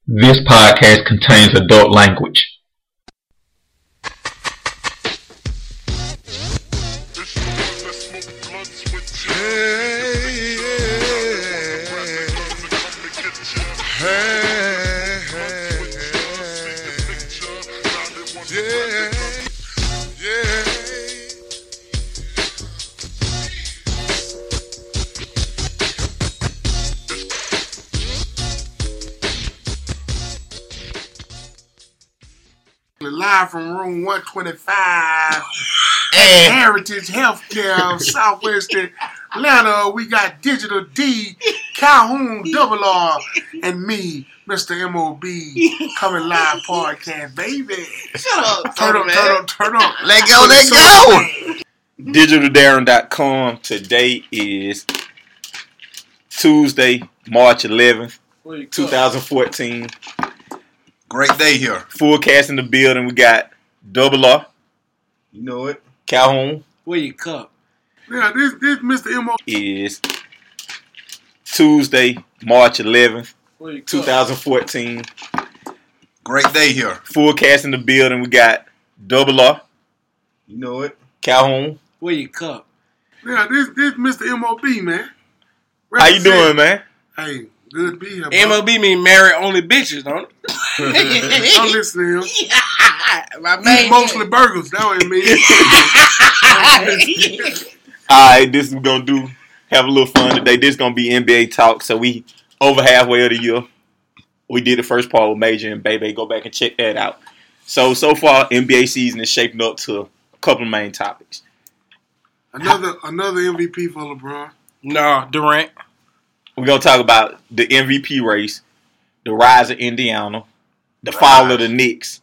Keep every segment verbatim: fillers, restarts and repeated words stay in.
This podcast contains adult language. Live from room one twenty-five at Heritage Healthcare, Southwestern Atlanta. We got Digital D, Calhoun Double R, and me, Mister M O B, coming live podcast, baby. Shut up, turn up, turn up, turn up. Let go, let go. digital darren dot com. Today is Tuesday, March eleventh, twenty fourteen. Great day here. Full cast in the building. We got Double R. You know it. Calhoun. Where your cup? Yeah, this this Mister M O B is Tuesday, March eleventh, twenty fourteen. Great day here. Full cast in the building. We got Double R. You know it. Calhoun. Where your cup? Yeah, this this Mister M O B, man. How you doing, man? Hey, good to be here, bro. M O B mean marry only bitches, don't it? Don't listen to him. My Eat mostly burgers. That what it means. Alright, this is we're gonna do have a little fun today. This is gonna be N B A talk. So we over halfway of the year. We did the first part with Major and Bebe. Go back and check that out. So so far N B A season is shaping up to a couple of main topics. Another another M V P for LeBron. No, Durant. We're gonna talk about the M V P race, the rise of Indiana, the fall of the Knicks.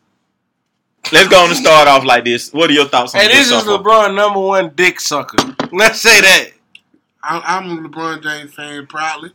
Let's go on and start off like this. What are your thoughts on hey, this? Hey, this is LeBron number one dick sucker. Let's say that. I, I'm a LeBron James fan, proudly.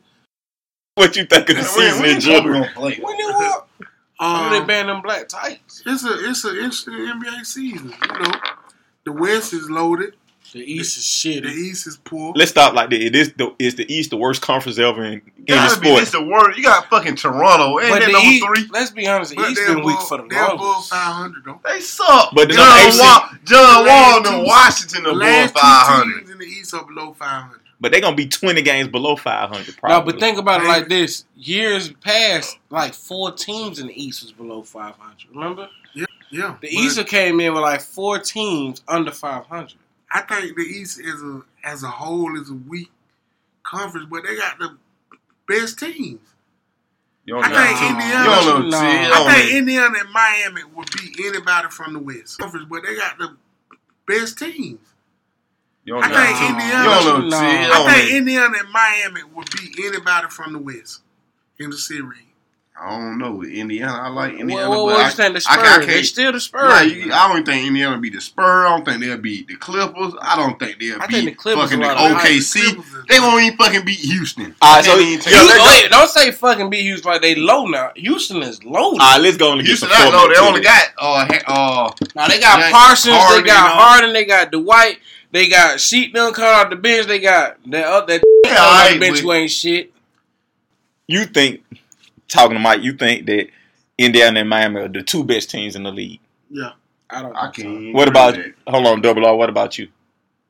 What you think of the season in general? When you what? Um, they ban them black tights. It's a it's an interesting N B A season. You know, the West is loaded. The East is shit. The East is poor. Let's stop like that. It is the is the East the worst conference ever in, in the sport. It's the worst. You got fucking Toronto and but they the number East, three. Let's be honest, the but East been weak for the They're longest. above five hundred though. They suck. But the John, John, Wall, John Wall two, and Washington the above last five two hundred. teams in the East are below five hundred. But they're gonna be twenty games below five hundred. Probably. No, but think about it like this: years past, like four teams in the East was below five hundred. Remember? Yeah, yeah. The East came in with like four teams under five hundred. I think the East is a as a whole is a weak conference, but they got the best teams. You don't I know. think Indiana. You don't know. No. See, you I don't think know. Indiana and Miami would beat anybody from the West conference, but they got the best teams. You don't I know. think You Indiana. don't know. No. See, you I don't think know. Indiana and Miami would beat anybody from the West in the series. I don't know. Indiana, I like Indiana. Well, but what I, you think? The I, Spurs? I can't, They still the Nah, Spurs. you, I don't think Indiana beat the Spurs. I don't think they'll beat the Clippers. I don't think they'll I beat think the Clippers fucking a the lot of O K C. The Clippers is- They won't even fucking beat Houston. All right, so Can't even yeah, tell You, let's go- wait, don't say fucking beat Houston like they low now. Houston is low. All right, let's go and get Houston, some I know they format only to it. got uh uh. Now they got Jack Parsons, Harden, they got you know. Harden, they got Dwight, they got Sheet done coming off the bench, they got that other that Yeah, on the alright, bench but- who ain't shit. You think, talking to Mike, you think that Indiana and Miami are the two best teams in the league? Yeah. I don't. I think so. can't. What about? that. Hold on, Double R. What about you?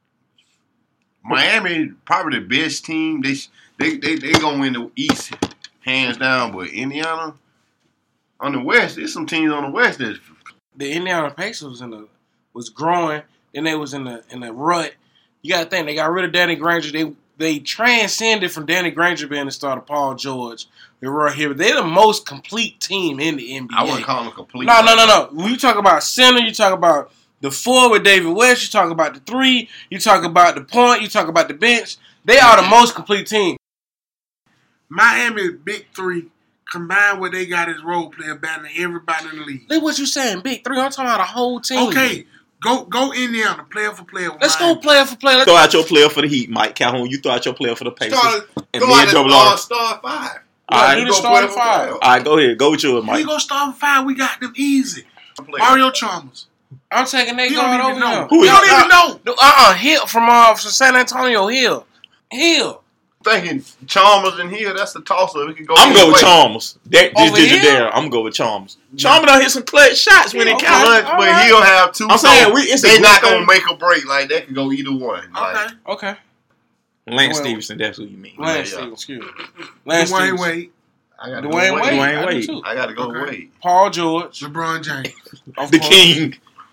Miami? Probably the best team. They they they they gonna win the East hands down. But Indiana on the West, there's some teams on the West that The Indiana Pacers was in the was growing, then they was in the in the rut. You got to think they got rid of Danny Granger. They they transcended from Danny Granger being the starter, Paul George. They were here. They're the most complete team in the N B A. I wouldn't call them complete. No, no, no, no. When you talk about center, you talk about the four with David West, you talk about the three, you talk about the point, you talk about the bench. They are the most complete team. Miami's big three combined what they got as role player better than everybody in the league. Look what you saying, big three. I'm talking about a whole team. Okay, go go Indiana, player for player. with Let's Miami. go player for player. Let's Throw out your player for the Heat, Mike Calhoun. You throw out your player for the Pacers. Start, and go me out and the Double uh, R. star five. All right, do the go starting player for five. player. All right, go ahead. Go with yours, We Mike. go start with five. We got them easy. Player. Mario Chalmers. I'm taking that You don't guard even over know. him. Who You is don't that? even know. Uh uh Hill from uh from San Antonio Hill. Hill. thinking Chalmers and Hill. That's the toss up. It can go. I'm either going with way. Chalmers. That this Over digit Hill? there. I'm going to go with Chalmers. Chalmers done hit some clutch shots when Yeah, it okay. counts. But, all but right. he'll have two. I'm so saying we- it's a they good not thing. gonna make a break. Like that can go either one. Like, Okay. Okay. Lance Well, Stevenson, that's who you mean. Lance yeah. Stevens, excuse me. Lance Dwayne Stevens. Wade, I got Dwayne Wade. Wade. Dwayne I do Wade. too. I got to go Okay. Wade. Paul George. LeBron James, Of The course. King.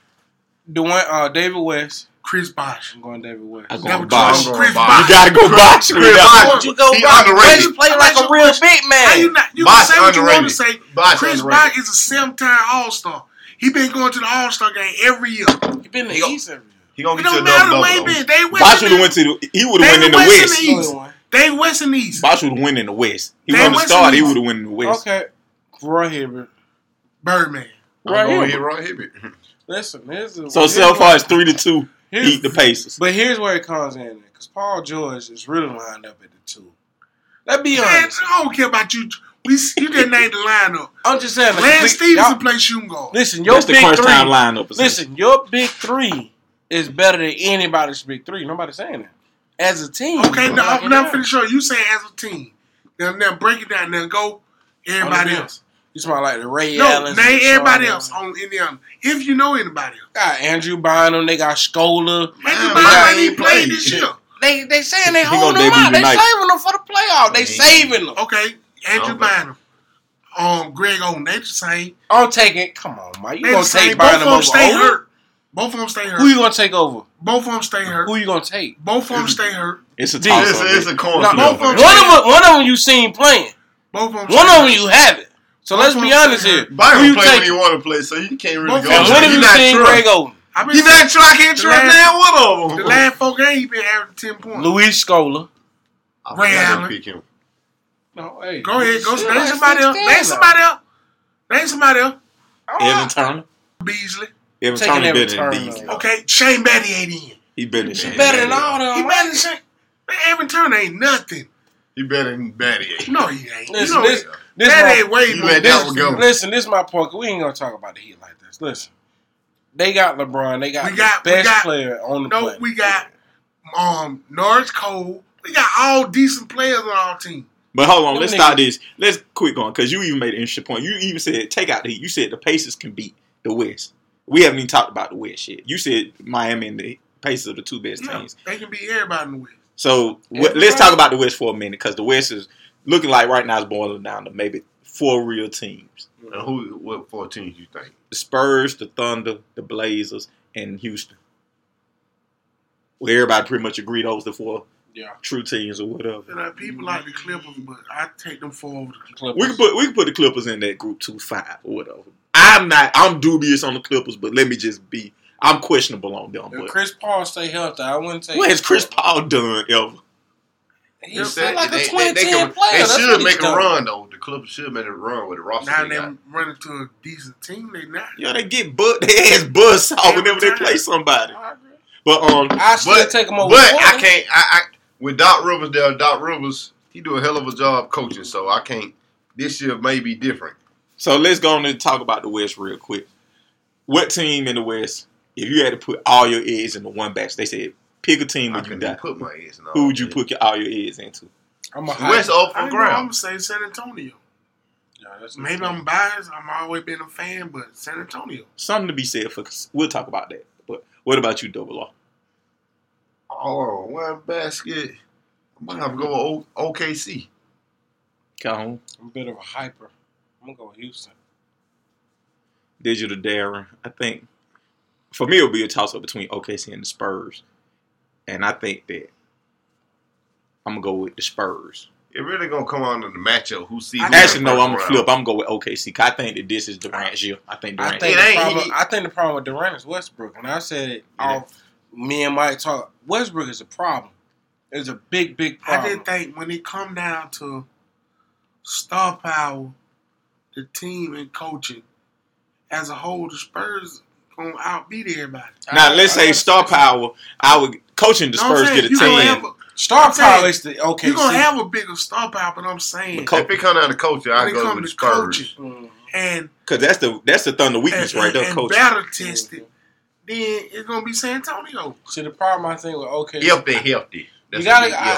Dwayne, uh, David West. Chris Bosh. I'm going David West. I'm That going was Bosh. Chris Chris Bosh. Bosh. You got to go Bosh with Chris that. Bosh. You go He Bosh. underrated. West play I like like a real your big How you man. not? You Bosh can say what you want to underrated. say. Bosh Chris underrated. Bosh is a seven-time All-Star. He been going to the All-Star game every year. He been in He the go- East every year. He gonna It get you a don't matter double the way double. been. They went Bosh in would have the- went to the. He would They have went in the went in West. the East. They West and East. Bosh would have went in the West. He They wouldn't have went to started. the He East. would have went in the West. Okay. Roy Hibbert. Birdman. I'm Right going here. hit Roy Hibbert. Listen, here's a, So here's so what- far it's three to two. here's- Beat the Pacers. But here's where it comes in, because Paul George is really lined up at the two. Let's be Man, honest. I don't care about you. We you didn't name the lineup. I'm just saying. like, Lance we- Stevenson y'all- play shooting guard. Listen, your That's the big crunch three. time lineup. essentially. Listen, your big three is better than anybody's big three. Nobody's saying that. As a team. Okay, I'm now not I'm not gonna finna show you. You saying as a team. Now, now break it down. Now go everybody lie. else. You smell like the Ray No, Allen. name everybody else on Indiana. If you know anybody else. Got Andrew Bynum. They got Scola. Andrew Man, Bynum man, ain't he even played played. this year. They they saying they He holding gonna them debut out. They tonight. saving them for the playoff. They Man, he- saving them. Okay, Andrew Okay. Bynum. Um, Greg Oden, they the same. I'm taking. Come on, Mike. You They the gonna same. take Both of Bynum them over stay Oden? hurt. Both of them stay hurt. Who you gonna take over? Both of them stay hurt. Who you gonna take? Both of them stay hurt. It's a D. toss It's, up. it's a corn No, flip. both of them- One of them, one of them you seen playing. Both of them. One stay of them hurt. you haven't. So Both let's of be them honest stay here. hurt. Who Byron you play when take? he want to play, so you can't really Both go. of And them when He have you not seen trust. Greg Oden? I've been He not sure I can't The trust last- now one of them. The last four games, he been averaging ten points. Luis Scola. I Ray forgot to Allen. pick him. No, hey. Go ahead, go. Shit, Name like somebody else. six Name games somebody else. Name somebody else. now. Evan Turner. Beasley. Evan Taking Turner Evan better than Turner. Beasley. Okay, Shane Batty ain't in. He better than Shane. Better than Yeah. all them. He man. better than Shane. Man, Evan Turner ain't nothing. He better than Batty. No, he ain't. Listen, you know, this, this that my- ain't way You more. let This, that one go. Listen, this is my point. 'Cause we ain't gonna talk about the Heat like this. Listen, they got LeBron. They got, We got- the we best got- player on the no, planet. we got um Norris Cole. We got all decent players on our team. But hold on, Them let's niggas- start this. Let's quit going because you even made an interesting point. You even said take out the Heat. You said the Pacers can beat the West. We haven't even talked about the West yet. You said Miami and the Pacers are the two best Yeah, teams. they can beat everybody in the West. So Yeah, wh- let's right. talk about the West for a minute because the West is looking like right now it's boiling down to maybe four real teams: Now, who? What four teams you think? the Spurs, the Thunder, the Blazers, and Houston. Well, everybody pretty much agreed those the four Yeah. true teams or whatever. You know, people like the Clippers, but I take them four over the Clippers. We can put we can put the Clippers in that group two five or whatever. I'm not I'm dubious on the Clippers, but let me just be I'm questionable on them. If But Chris Paul stay healthy, I wouldn't take. what has Chris Paul done ever? He's They- like they- a twenty they- they ten can- player. They That's should what make he's a done. run though. The Clippers should make a run with the roster. Now they they got. running to a decent team. They not. Yeah, they get buzz they ass buzz saw Every whenever they time. play somebody. I agree. But um I still But, take him over. but I Portland. can't. I, I with Doc Rivers there. Doc Rivers, he do a hell of a job coaching. So I can't. This year may be different. so let's go on and talk about the West real quick. What team in the West, if you had to put all your eggs into one basket, they said pick a team I when you couldn't die. even put my eggs in all Who would you that. put your, all your eggs into? I'm a The West up I for ain't know, I'm ground. gonna say San Antonio. Yeah, that's Maybe I'm biased. I'm always been a fan, but San Antonio. Something to be said for we'll talk about that. But what about you, Double R? Oh, one basket. I'm gonna have to go with o- OKC. Calhoun, I'm a bit of a hyper. I'm gonna go with Houston. Digital Darren. I think for me it'll be a toss up between O K C and the Spurs. And I think that I'm gonna go with the Spurs. It really gonna come on to the matchup. Who sees? I who in Actually, the no, first I'm gonna round. flip. I'm gonna go with O K C. 'Cause I think that this is Durant's year. I think I Durant. think It the ain't- problem. he- I think the problem with Durant is Westbrook, and I said it off. Me and Mike talk. Westbrook is a problem. It's a big, big I problem. just think when it come down to star power, the team and coaching as a whole, the Spurs gonna outbeat everybody. Now I- let's I say gotta star say- power. I would coaching the Know what I'm Spurs saying? get a You gonna ten. have a- Star I'm saying, power is the okay. You're gonna have a bigger star power, but I'm saying But co- If it come down to coaching, I when it go come with the to Spurs. coaching Mm. and Cause that's the that's the thunder weakness and, right there, and coach. battle tested, then it's gonna be San Antonio. See, the problem I think with okay, If they healthy, that's you gotta. a big I, if.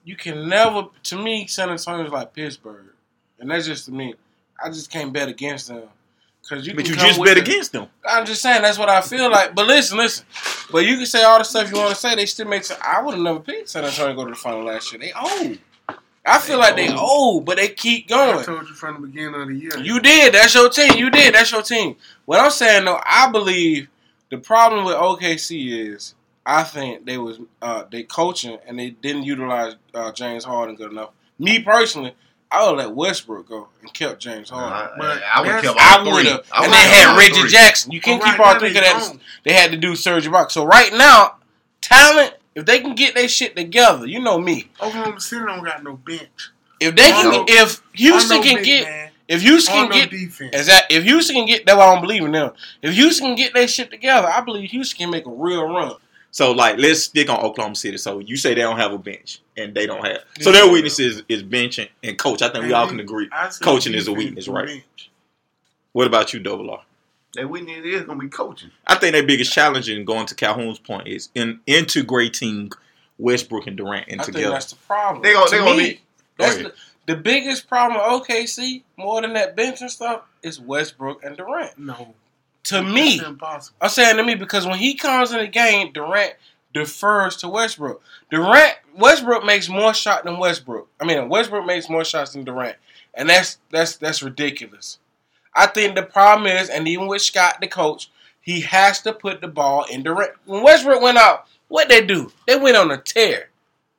you can never. To me, San Antonio is like Pittsburgh, and that's just to me. I just can't bet against them. Cause you but can you come just with bet the, against them. I'm just saying that's what I feel like. But listen, listen. But you can say all the stuff you want to say. They still make. I would have never picked San Antonio to go to the final last year. They old. I feel They like they old. old, but they keep I going. told you from the beginning of the year. You did. That's your team. You did. That's your team. What I'm saying though, I believe the problem with O K C is I think they was uh, they coaching and they didn't utilize uh, James Harden good enough. Me personally, I would let Westbrook go and kept James Harden. I, But I would that's- kept I all would three. have. I And would they kept had all Reggie three. Jackson. You can't But keep right all now three they because don't. they had to do Serge Ibaka. So right now, talent, if they can get their shit together, you know me. Oklahoma City don't got no bench. If they On can, no- if Houston on no can big get, man, if Houston on can no get, defense. is that if Houston can get, that's why I don't believe in them. If Houston can get their shit together, I believe Houston can make a real run. So, like, let's stick on Oklahoma City. So, you say they don't have a bench, and they don't have. So, their weakness is, is benching and coach. I think we all can agree. I said Coaching is a defense weakness, and right? bench. What about you, Double R? That we need is gonna be coaching. I think their biggest challenge in going to Calhoun's point is in integrating Westbrook and Durant in I think together. that's the problem. They gonna- To they gonna me, need- Go that's ahead. the, the biggest problem with O K C, more than that bench and stuff, is Westbrook and Durant. No, To me, that's impossible. I'm saying to me because when he comes in the game, Durant defers to Westbrook. Durant, Westbrook makes more shots than Westbrook. I mean, Westbrook makes more shots than Durant, and that's that's that's ridiculous. I think the problem is, and even with Scott, the coach, he has to put the ball in Durant. When Westbrook went out, what they do? They went on a tear.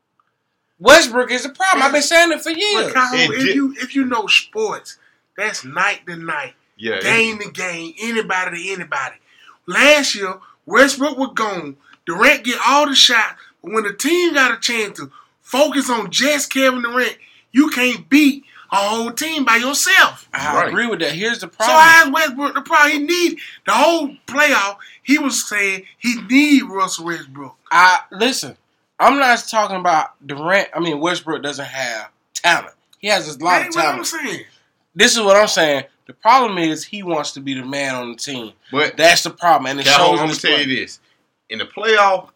Westbrook is the problem. I've been saying it for years. But Calhoun, It if did- you if you know sports, that's night to night, Yeah. game to game, anybody to anybody. Last year, Westbrook was gone. Durant get all the shots, but when the team got a chance to focus on just Kevin Durant, you can't beat a whole team by yourself. I Right. agree with that. Here's the So problem. I asked Westbrook the problem. He need the whole playoff. He was saying he need Russell Westbrook. I listen. I'm not talking about Durant. I mean, Westbrook doesn't have talent. He has a lot That of ain't what I'm talent. saying. This is what I'm saying. The problem is he wants to be the man on the team. But That's the problem, and it Calhoun, shows I'm in gonna his tell play. you this: in the playoff,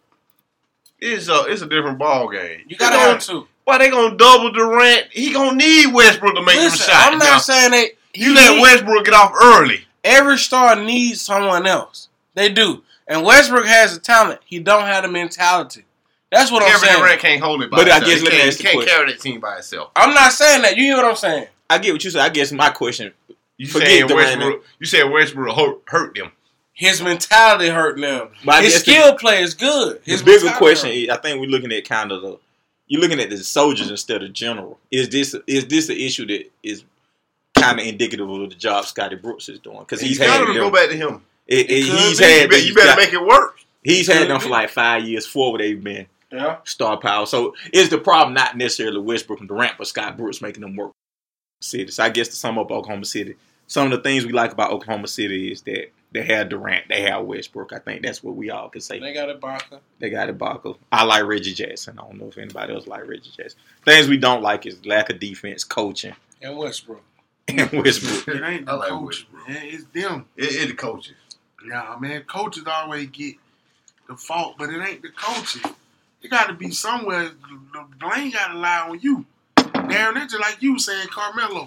it's a it's a different ball game. You gotta They have gonna- to. Why they gonna double Durant? He gonna need Westbrook to make them Listen, shots. I'm not Now, saying that he you let need- Westbrook get off early. every star needs someone else. They do, and Westbrook has the talent. He don't have the mentality. That's what I'm Kevin saying. Durant can't hold it by But I himself. guess he let me can't, ask he the can't question. carry that team by himself. I'm not saying that. You hear what I'm saying? I get what you said. I guess my question, You Forget saying Durant. Westbrook? You said Westbrook hurt, hurt them. His mentality hurting them. But I His guess the- skill play is good. the His bigger mentality question hurt. is, I think we're looking at kind of the, you're looking at the soldiers instead of general. Is this is this an issue that is kind of indicative of the job Scotty Brooks is doing? Because he's you had gotta them. go back to him. It, it, could he's be. had. You better, you these better guys- make it work. He's could had them be. for like five years, four where they've been Yeah. star power. So is the problem not necessarily Westbrook and Durant, but Scott Brooks making them work? City. So I guess to sum up Oklahoma City, some of the things we like about Oklahoma City is that they have Durant, they have Westbrook. I think that's what we all can say. They got Ibaka. They got Ibaka. I like Reggie Jackson. I don't know if anybody else like Reggie Jackson. Things we don't like is lack of defense, coaching, And Westbrook. and Westbrook. It ain't I the like coach, Westbrook. man. It's them. It, it the coaches. Nah, man. Coaches always get the fault, but it ain't the coaches. It got to be somewhere. The blame got to lie on you. Darren, that's just like you saying Carmelo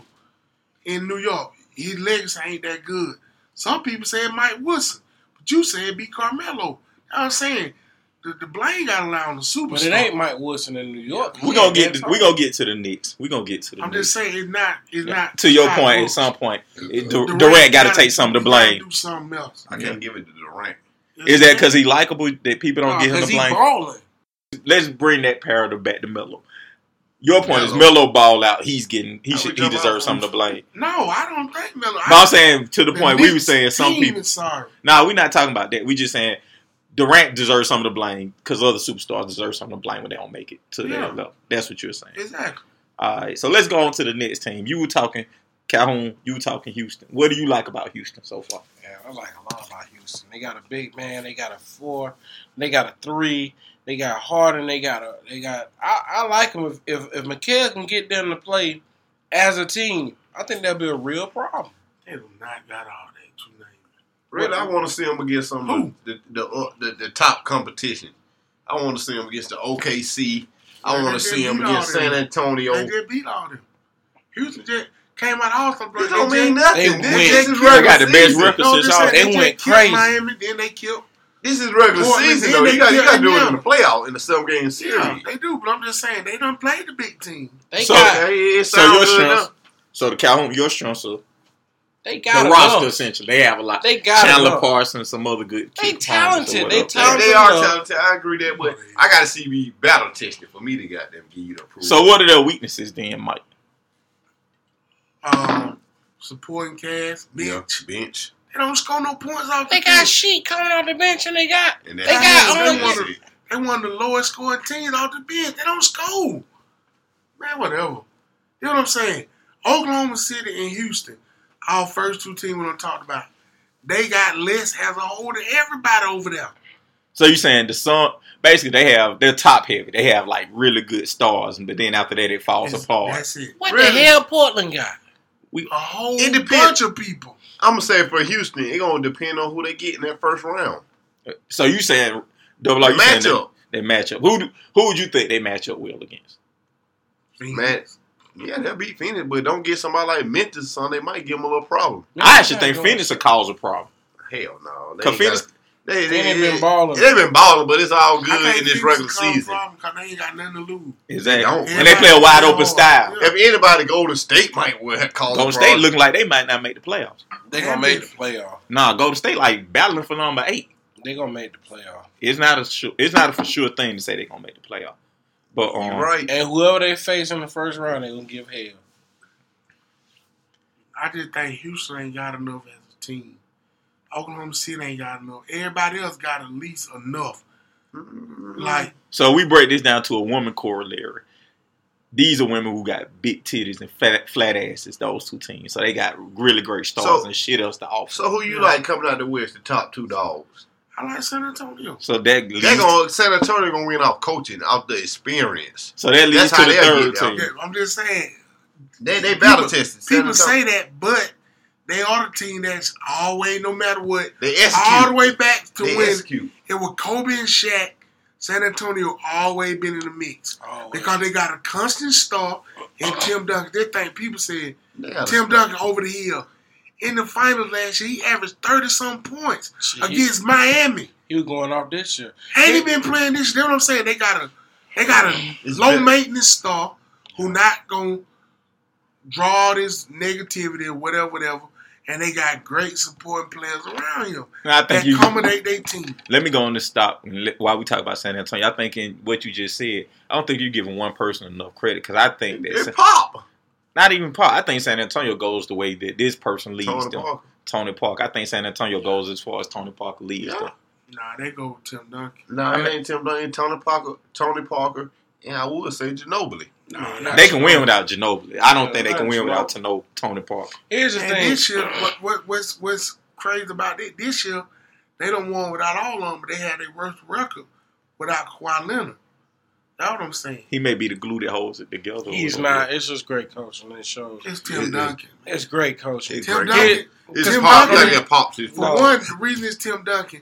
in New York. His legacy ain't that good. Some people say Mike Wilson, but you say it be Carmelo. You know what I'm saying? The, the blame got to lie on the superstar. But it ain't Mike Wilson in New York. We gonna get to, we gonna get to the Knicks. We gonna get to the I'm Knicks. just saying it's not. It's not. To your Scott point, at Brooks. some point, it, Dur- Durant Durant got to gotta- take some of the he gotta blame. Do something else. I can't give it to Durant. Is that because he likable that people don't give him Because the he blame? balling. Let's bring that parallel back to Melo. Your point is Melo. Melo ball out. He's getting he How should we he jump deserves off some of the blame. No, I don't think Melo. But I'm saying to the The point we were Knicks saying some team people. is sorry. Nah, we're not talking about that. We just saying Durant deserves some of the blame because other superstars deserve some of the blame when they don't make it to Yeah. their level. That's what you're saying. Exactly. All right, so let's go on to the next team. You were talking Calhoun. You were talking Houston. What do you like about Houston so far? Yeah, I like a lot about Houston. They got a big man. They got a four. They got a three. They got Harden. They got a. They got. I, I like them if if if Mikal can get them to play as a team. I think that'd be a real problem. They do not got all that. Two names. Really, I want to see them against some of Who? the the, the, uh, the the top competition. I want to see them against the O K C. I want They to see just him beat all against them. San Antonio. They just beat all them. Houston just came out also. This don't mean nothing. They This, win. this is They regular got the best season. record No, since just y'all. saying, They they just went killed crazy. Miami, then they killed. This is regular Portland, season then though. they You got you kill got to do it in the Indiana. playoff in the seven game Yeah, series. they do, but I'm just saying they don't play the big team. They So- got Okay, it So sounds your good strengths, enough. so the Calhoun, your strengths are they the got roster enough. essentially. They have a lot. They got Chandler enough. Parsons, some other good. They key talented. corners or They whatever. talented. They, they are enough. talented. I agree that, but I got to see me battle tested for me to goddamn give you the approval. So what are their weaknesses then, Mike? Um, supporting cast, yeah, bench. bench. They don't score no points off the They got bench. shit coming off the bench, and they got And They that's got that's only- it. They one of the lowest scoring teams off the bench. They don't score. Man, whatever. You know what I'm saying? Oklahoma City and Houston, our first two teams we're going to talk about, they got less as a whole than everybody over there. So you saying the Sun? Basically, they have they're top heavy. They have like really good stars, but then after that, it falls That's, apart. that's it. what Really? the hell Portland got? A whole It depends. bunch of people. I'm gonna say for Houston, it gonna depend on who they get in that first round. So you saying double R? The You saying matchup. They, they match up. Who do, who would you think they match up well against? Man, yeah, they'll beat Phoenix, but don't get somebody like Memphis, son. They might give them a little problem. I actually think Phoenix will cause a problem. Hell no. They Cause ain't Phoenix, got- they, they, They ain't they, been balling. They've been balling, but it's all I good think in this Phoenix regular will cause a season. problem 'cause they ain't got nothing to lose. exactly, don't. and they play a wide open style. Yeah. If anybody, Golden State might well cause Golden a State problem. looking like they might not make the playoffs. They gonna make the playoff. Nah, Golden State like battling for number eight. They gonna make the playoff. It's not a sure, it's not a for sure thing to say they're gonna make the playoff. But um, You're right. And whoever they face in the first round, they gonna give hell. I just think Houston ain't got enough as a team. Oklahoma City ain't got enough. Everybody else got at least enough. Like, so we break this down to a woman corollary. These are women who got big titties and fat, flat asses. Those two teams, so they got really great stars So- and shit else to offer. So who you Yeah. like coming out the West? The top two dogs. I like San Antonio. So that leads, They gonna San Antonio gonna win off coaching, off the experience. so that leads That's to how the they'll third get down. team. Yeah, I'm just saying. They they battle People- tested. San People say Antonio. that, but they are the team that's always, no matter what, They all execute. the way back to They when execute. it was Kobe and Shaq. San Antonio always been in the mix Oh, because they got a constant star in Tim Duncan. They think people said They got a Tim star. Duncan over the hill. In the finals last year, he averaged thirty some points shit, he, against Miami. he was going off this year. Ain't he been playing this? You know what I'm saying? They got a they got a It's low better. maintenance star who not gonna draw all this negativity or whatever, whatever. And they got great supporting players around him And I think that you. accommodate their team. Let me go on this stop and let, while we talk about San Antonio. I think in what you just said, I don't think you're giving one person enough credit because I think They that pop. not even Paul. I think San Antonio goes the way that this person leads Tony them. Parker. Tony Parker. I think San Antonio goes as far as Tony Parker leads Yeah. them. Nah, they go with Tim Duncan. Nah, I it mean- ain't Tim Duncan. Tony Parker. Tony Parker. And I would say Ginobili. Nah, Nah, They can win without Ginobili. I don't think they can Yeah, win without Tano- Tony Parker. Here's the And thing. this year, what, what what's what's crazy about it? This year, they don't won without all of them, but they had their worst record without Kawhi Leonard. That's what I'm saying. He may be the glue that holds it together. He's not. It's just great coaching. It shows. It's It Tim is. Duncan. It's great coaching. It's Tim great. Duncan. It's Tim pop. Duncan- Like that pops his For No. one, the reason it's Tim Duncan,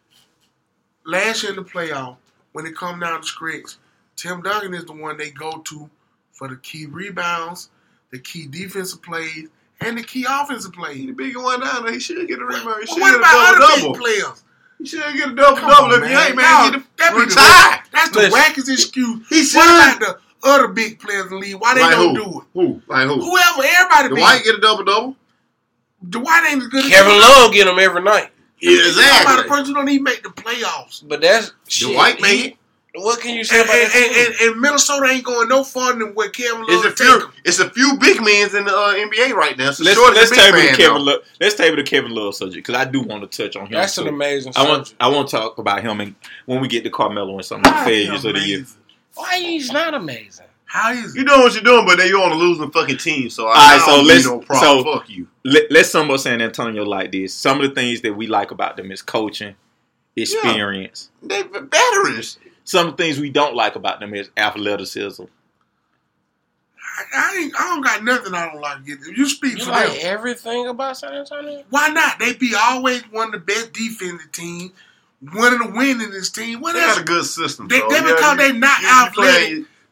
last year in the playoff, when it come down to scripts, Tim Duncan is the one they go to for the key rebounds, the key defensive plays, and the key offensive He plays. the bigger one down there. He should get a rebound. He But should what get a about double other double. big players? He should get a double Come double. on, If you ain't, man, Y'all, get that the be the retire. wack- That's the Listen. wackest excuse. He should. What about the other big players in the league? Why they Like don't who? do it? Who? Like who? Whoever, everybody big. Dwight get a double double. Dwight ain't as good as Kevin Love get them every night. Yeah, He's talking about exactly. a person who don't even make the playoffs. But that's shit. Dwight he- made it. What can you say And, about and, that? and, team? and, and Minnesota ain't going no farther than where Kevin Love It's a take few. them. It's a few big men in the uh, N B A right now. So Let's short let's is a big table the man, Kevin though. Love. Let's table the Kevin Love subject because I do want to touch on him. That's too. an amazing I want subject. I want to talk about him and when we get to Carmelo and some of the How failures he of the year. amazing? Why he's not amazing? How is You it? doing what you're doing, but then you're on a losing fucking team. So I, All right, I so don't let's- need no problem. so- Fuck you. Let, let's sum up San Antonio like this. Some of the things that we like about them is coaching, experience. They veterans. Some of the things we don't like about them is athleticism. I, I, ain't, I don't got nothing I don't like. If you speak You for like them, everything about San Antonio? why not? They be always one of the best defensive teams, one of the winningest team. What They else? got a good system. They- so they yeah, because you- they not you- you athletic. play-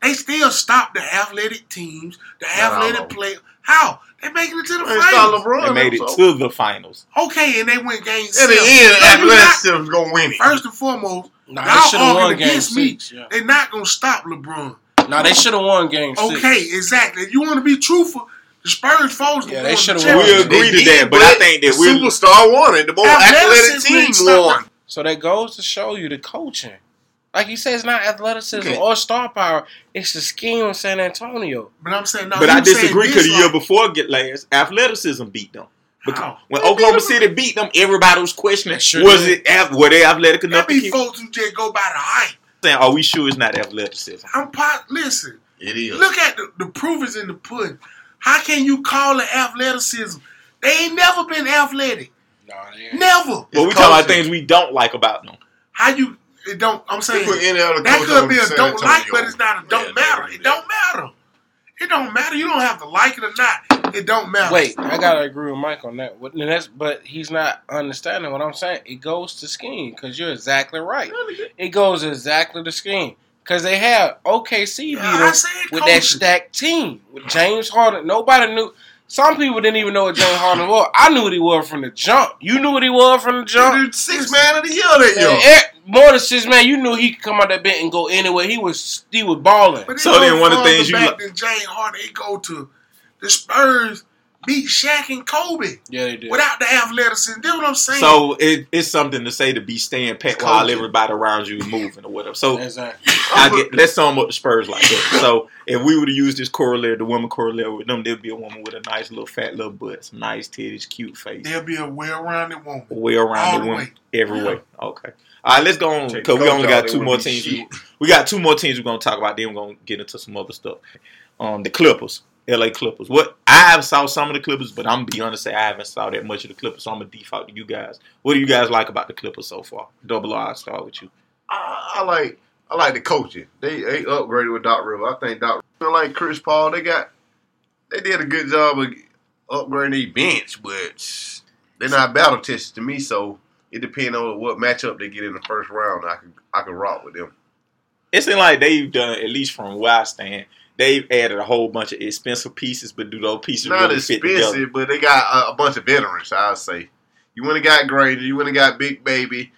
They still stop the athletic teams, the Not all athletic of them. play. How? They making it to the They start finals. LeBron. They made it so- to the finals. Okay, and they went game At seven. the end, No, you athleticism's gonna win it. not- First and foremost, Nah, they y'all should have won arguing game against me. six. Yeah. They're not gonna stop LeBron. Nah, they should have won game six. Okay, exactly. If you want to be truthful, the Spurs foes. Yeah, were they going shoulda to won. We championship. agree They to did, that, but I but think that the we're superstar won it. The most Athleticism athletic team didn't stop won. So that goes to show you the coaching. Like you said, it's not athleticism Okay. or star power. It's the scheme of San Antonio. But I'm saying, no, But you I saying disagree this because the year like- before get last, athleticism beat them. Because How? when They beat Oklahoma them. City beat them, everybody was questioning, They sure was did. it ath- were they athletic That enough to be keep folks who just go by the hype. saying, are we sure it's not athleticism? I'm pot. Listen, It is. look at the, the proof is in the pudding. How can you call it athleticism? They ain't never been athletic. Nah, they ain't. Never. But we It's talking about coaching. things we don't like about them. How you? It don't. I'm You saying put any other that coach could on be a San don't like, Antonio. but it's not a don't Yeah, matter. they It don't matter. It don't matter. You don't have to like it or not. It don't matter. Wait, I gotta agree with Mike on that. What- and that's, but he's not understanding what I'm saying. It goes to scheme because you're exactly right. It goes exactly to scheme because they have O K C beat Yeah, I them said with coaching. that stacked team with James Harden. Nobody knew. Some people didn't even know what James Harden was. I knew what he was from the jump. You knew what he was from the jump. Dude, six man of the year that Man, year. eh, more than six man, you knew he could come out that bench and go anywhere. He was he was balling. But it So go then one of the farther things you back li- than James Harden, it go to the Spurs beat Shaq and Kobe Yeah, they did. without the athleticism. That's what I'm saying. So it, it's something to say to be staying pet It's while coaching. everybody around you is moving or whatever. So Exactly. I get let's sum up the Spurs like that. So if we were to use this correlator, the woman correlator with them, there'd be a woman with a nice little fat little butt, some nice titties, cute face, There'll be a well-rounded woman. way around All the the woman way. every Yeah. way. Okay. All right, let's go on Take because we coach only out, got they two wouldn't more be teams. shit. We, we got two more teams we're gonna talk about. Then we're gonna get into some other stuff. Um, the Clippers. L A Clippers. What I have saw some of the Clippers, but I'm gonna be honest, say I haven't saw that much of the Clippers, so I'm gonna default to you guys. What do you guys like about the Clippers so far? Double R, I'll start with you. I, I like I like the coaching. They they upgraded with Doc Rivers. I think Doc Rivers, like Chris Paul, they got they did a good job of upgrading their bench, but they're not battle tested to me. So it depends on what matchup they get in the first round. I can I can rock with them. It seems like they've done, at least from where I stand, they've added a whole bunch of expensive pieces, but do those pieces Not really fit together? expensive, but they got a, a bunch of veterans. I'd say you went and got Granger, you went and got Big Baby.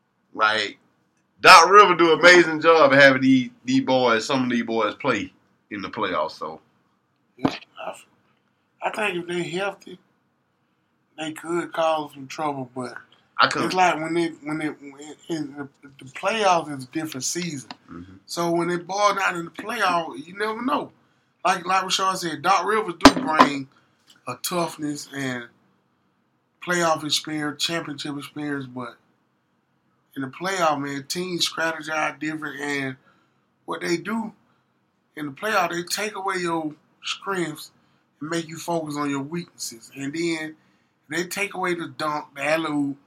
Like Doc Rivers do an amazing job of having these these boys, some of these boys play in the playoffs. So I, I think if they're healthy, they could cause some trouble. But I couldn't. it's like when they when they when in the, the playoffs is a different season. Mhm. So when they ball down in the playoff, you never know. Like like Rashawn said, Doc Rivers do bring a toughness and playoff experience, championship experience, but in the playoff, man, teams strategize different, and what they do in the playoff, they take away your strengths and make you focus on your weaknesses, and then they take away the dunk, the alley-oop.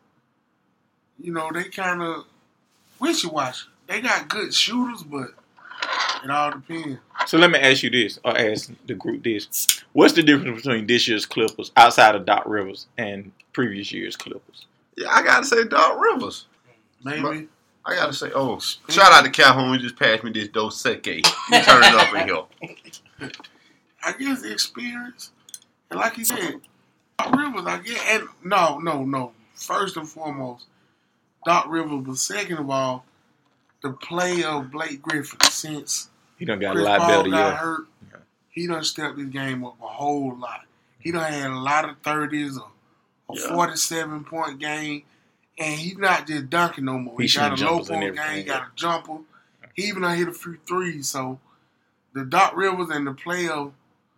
You know, they kind of wishy-washy. They got good shooters, but it all depends. So let me ask you this, or ask the group this. What's the difference between this year's Clippers, outside of Doc Rivers, and previous year's Clippers? Yeah, I gotta say Doc Rivers. Maybe. I gotta say, oh, shout out to Calhoun. He just passed me this Dos Equis. He turned it up in here. I guess the experience, and like you said, Doc Rivers, I guess, and no, no, no. First and foremost, Doc Rivers, but second of all, the play of Blake Griffin since He done got Chris a lot Paul better, got yeah. hurt, Yeah. he done stepped his game up a whole lot. He done had a lot of thirties, a, a Yeah. forty-seven point game, and he's not just dunking no more. He He, got a shooting low jumpers and point game, everything, he got a jumper. He even done hit a few threes. So the Doc Rivers and the play of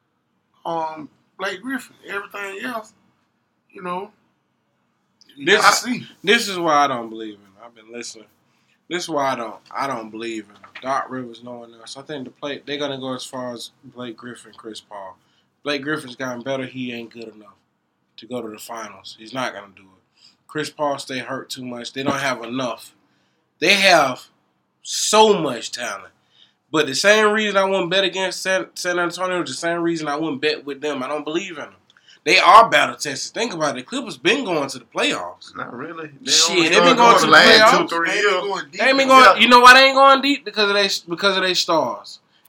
um, Blake Griffin, everything else, you know, you This- gotta see. This is why I don't believe in him. I've been listening. This is why I don't. I don't believe in him. Doc Rivers, no one else. I think the play they're gonna go as far as Blake Griffin, Chris Paul. Blake Griffin's gotten better. He ain't good enough to go to the finals. He's not gonna do it. Chris Paul stay hurt too much. They don't have enough. They have so much talent. But the same reason I wouldn't bet against San, San Antonio is the same reason I wouldn't bet with them. I don't believe in them. They are battle tested. Think about it. The Clippers been going to the playoffs. Not really. They Shit, only they been started going to the the last playoffs. two, three They years. ain't going deep. They ain't been going. Yeah. You know why they ain't going deep? Because of they because of their stars.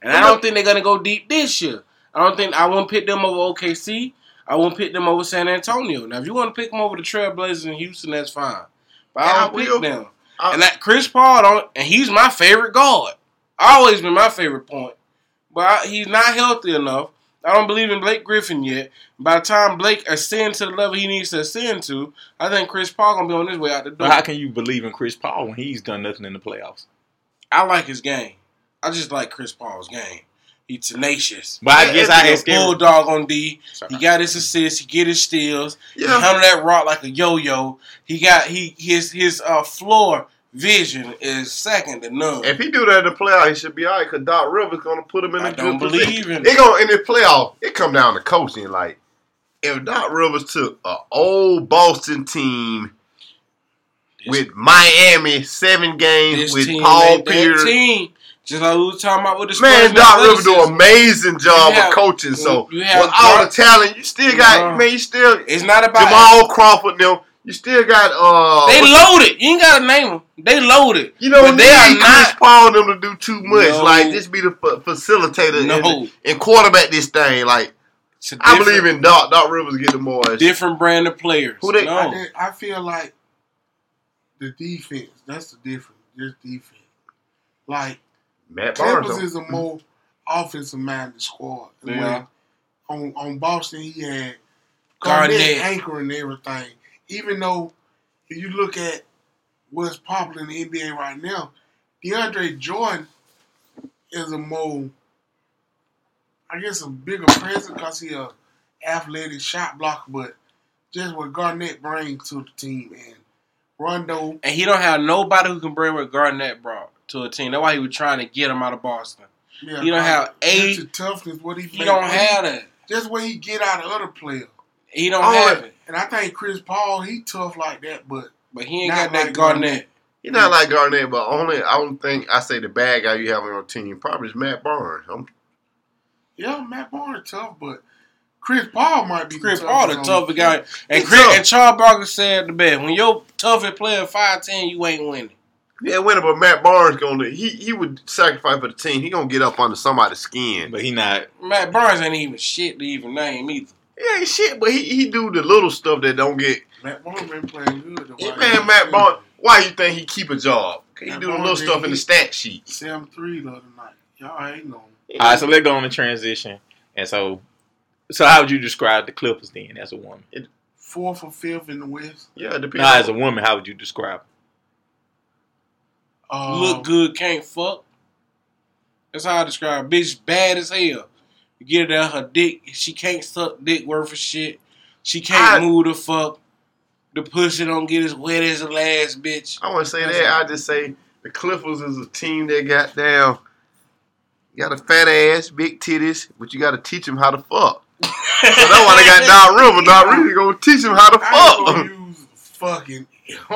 And I don't think they're gonna go deep this year. I don't think I won't pick them over O K C. I won't pick them over San Antonio. Now, if you want to pick them over the Trailblazers in Houston, that's fine. But I don't pick them. I, and that Chris Paul, don't, and he's my favorite guard. Always been my favorite point. But I, he's not healthy enough. I don't believe in Blake Griffin yet. By the time Blake ascends to the level he needs to ascend to, I think Chris Paul gonna be on his way out the door. But how can you believe in Chris Paul when he's done nothing in the playoffs? I like his game. I just like Chris Paul's game. He's tenacious. But I guess I asked him. Bulldog on D. He got his assists. He get his steals. Yeah. He handle that rock like a yo-yo. He got he his his uh, floor vision is second to none. If he do that in the playoff, he should be all right because Doc Rivers going to put him in a I good don't position. believe in It gonna, in the playoff, it come down to coaching. Like, if Doc Rivers took an old Boston team This- with Miami, seven games This with team Paul ain't that Pierce. team. Just like we were talking about with the Spurs. Man, and Doc the Rivers do Blazers. an amazing job You have- of coaching. So, you have with all Gar- the talent, you still got, No. man, you still, It's not about Jamal Crawford, them, you still got, uh, They loaded. You ain't gotta name them. They loaded. you know, but they are need Chris not. Paul and them to do too much. No. Like, just be the fa- facilitator No. and, and quarterback this thing. Like, It's a I different- believe in Doc. Doc Rivers get the more. different brand of players. Who they- No. I, did- I feel like the defense. That's the difference. Just defense. Like Matt Barnes. Clippers though. is a more offensive minded squad. And They when are. on on Boston, he had Garnett. Garnett anchoring everything. Even though if you look at what's popular in the N B A right now, DeAndre Jordan is a more, I guess, a bigger presence because he a athletic shot blocker. But just what Garnett brings to the team and Rondo. And he don't have nobody who can bring what Garnett brought to a team. That's why he was trying to get him out of Boston. Yeah, He don't have a. just the toughness. What he He make- don't what have that. Just what he get out of other players. He don't Oh, have it. And I think Chris Paul, he tough like that, but But he ain't Not got that like Garnett. Garnett. He's not like Garnett, but only I don't think I say the bad guy you have on your team probably is Matt Barnes. I'm, yeah, Matt Barnes tough, but Chris Paul might be Chris the Paul the toughest tougher on- guy. And He's Chris tough. and Charles Barkley said the best. When your toughest player five ten, you ain't winning. yeah, winner, but Matt Barnes gonna he he would sacrifice for the team. He gonna get up under somebody's skin. But he not. Matt Barnes ain't even shit to even name either. He ain't shit, but he, he do the little stuff that don't get. Matt Barnes been playing good. though. Hey, Why man, he- Matt Barnes. Why you think he keep a job? He Matt do the Barnes little did stuff in the he- stat sheet. seven three the other night. Y'all ain't know. All right, so let's go on the transition. And so, so how would you describe the Clippers then as a woman? Fourth or fifth in the West. Yeah, it depends. Now, as a woman, how would you describe her? Uh, Look good, can't fuck. That's how I describe her. Bitch bad as hell. You get her her dick, she can't suck dick worth of shit. She can't I- move the fuck. The pussy don't get as wet as the last bitch. I want to say That's that. all. I just say the Clippers is a team that got down. You got a fat ass, big titties, but you got to teach them how to fuck. So that's why they got Doc Rivers. Doc Rivers gonna teach them how to I ain't gonna fuck. use fucking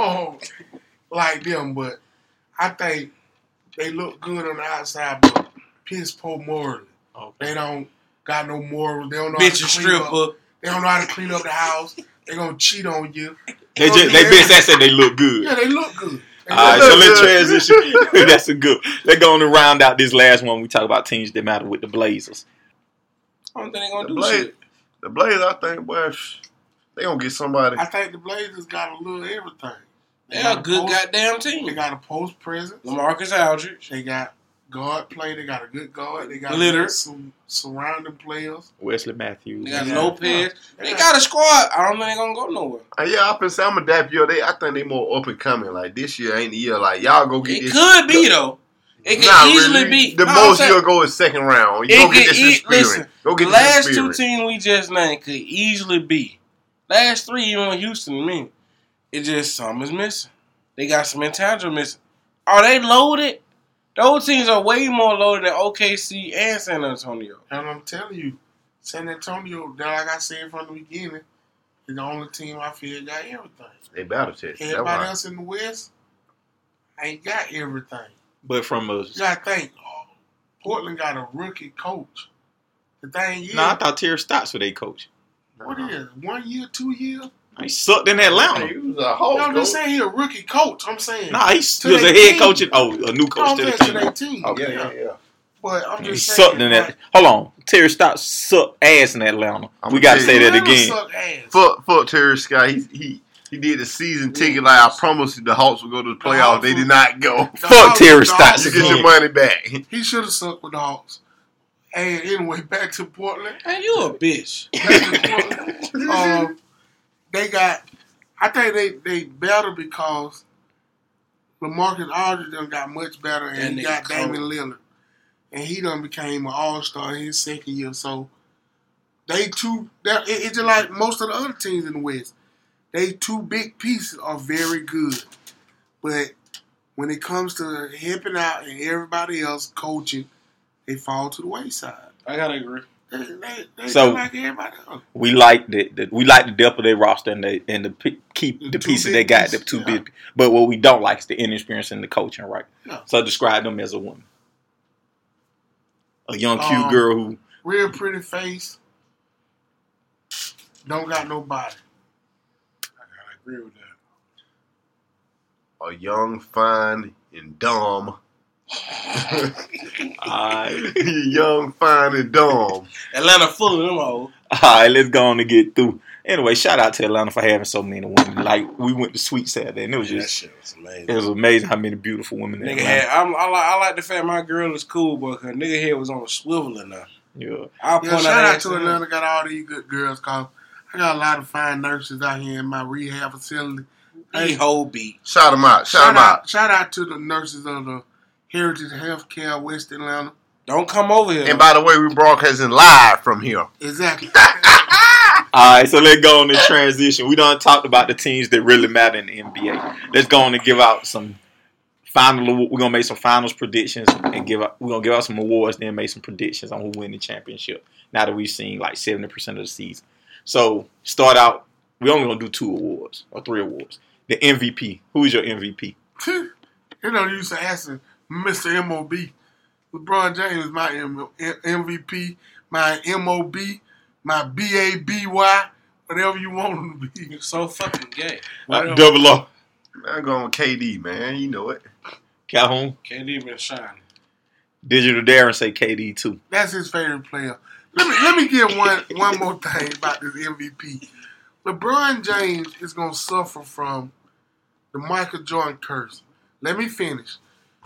like them, but I think they look good on the outside, but piss poor morally. They don't got no morals. They don't know Bitch a how to clean up. stripper. They don't know how to clean up the house. They gonna cheat on you. They gonna just, do they bitch everything. that said they look good. Yeah, they look good. They All right, look so look let's good. transition. That's a good. Let's go on and round out this last one. We talk about teams that matter with the Blazers. I don't think they gonna The do Blaze, shit. the Blaze, I think, boy, sh- they gonna get somebody. I think the Blazers got a little everything. They They're a got good post, goddamn They team. got a post presence. LaMarcus Aldridge. They got guard play. They got a good guard. They got Lillard. some surrounding players. Wesley Matthews. They got Yeah. Lopez. They Yeah. got a squad. I don't think they're gonna go nowhere. Uh, yeah, I been saying I'm a dap year. They, I think they more up and coming. Like this year ain't the year. Like y'all go get It this. could be though. It could Not easily really. be. The No, I'm most saying- you'll go is second round. You It go get could this e- experience. listen, Go get The this last two experience. teams we just named could easily be. Last three, even with Houston to me, it just something is missing. They got some intangible missing. Are they loaded? Those teams are way more loaded than O K C and San Antonio. And I'm telling you, San Antonio, that like I said from the beginning, is the only team I feel got everything. They battle test. That's Everybody why. else in the West ain't got everything. But from a. You gotta think, oh, Portland got a rookie coach. The thing is, No, I thought Terry Stotts was their coach. what is one year, two years? He sucked in Atlanta. He was a No, host. I'm just coach. saying he a rookie coach. I'm saying. Nah, he To was a their head team. coach. And, oh, a new No, coach I'm to the saying to team. their team. Okay. Yeah, yeah, yeah. But I'm He just sucked saying. in that. Hold on. Terry Stotts sucked ass in Atlanta. I'm We got to gonna say tell that Atlanta again. suck ass. Fuck, fuck Terry Scott. He he he did the season ticket like I promised you the Hawks would go to the playoffs. Hawks They would- did not go. The Fuck Hawks- Terry the Stotts Hawks- You get your again. money back. He should have sucked with the Hawks. And anyway, back to Portland. Man, you a bitch. Back to Portland. um, they got. I think they they better because LaMarcus Aldridge done got much better, and, And he they got cold. Damian Lillard, and he done became an All Star in his second year. So they two. That it, it's just like most of the other teams in the West. They two big pieces are very good, but when it comes to helping out and everybody else coaching, they fall to the wayside. I gotta agree. They, they, they So- like everybody else. We like the, the we like the depth of their roster and the and the p- keep The the two pieces big they got. The pieces, two yeah. big. But what we don't like is the inexperience in the coaching, right? Yeah. So describe them as a woman, a young cute Um, girl who. Real pretty face. Don't got no body. I gotta agree with that. A young, fine, and dumb. Alright, Young, fine, and dumb. Atlanta full of them hoes. alright, let's go on to get through. Anyway, shout out to Atlanta for having so many women. Like we went to Sweet Saturday, and it was That just shit was amazing. it was amazing how many beautiful women. in Nigga Atlanta. had, I'm, I like I like the fact my girl is cool, but her nigga head was on a swivel enough. Yeah. I'll Yeah, point shout out out that to to him. Atlanta. Got all these good girls. Cause I got a lot of fine nurses out here in my rehab facility. He whole beat. Shout them out. Shout Shout them out. out, shout out to the nurses of the Heritage Healthcare West Atlanta. Don't come over here. And by the way, we broadcasting live from here. Exactly. All right, so let's go on and transition. We done talked about the teams that really matter in the N B A. Let's go on and give out some final. We're gonna make some finals predictions and give out. We're gonna give out some awards, then make some predictions on who win the championship. Now that we've seen like seventy percent of the season, so start out. We only gonna do two awards or three awards. The M V P. Who is your M V P? You know, you used to ask Mister M O B. LeBron James is my M- M V P, my M O B, my B A B Y, whatever you want him to be. You're so fucking gay. Uh, double O. I'm going with K D, man. You know it. Calhoun. Can't even shine. Digital Darren say K D too. That's his favorite player. Let me let me get one one more thing about this M V P. LeBron James is gonna suffer from the Michael Jordan curse. Let me finish.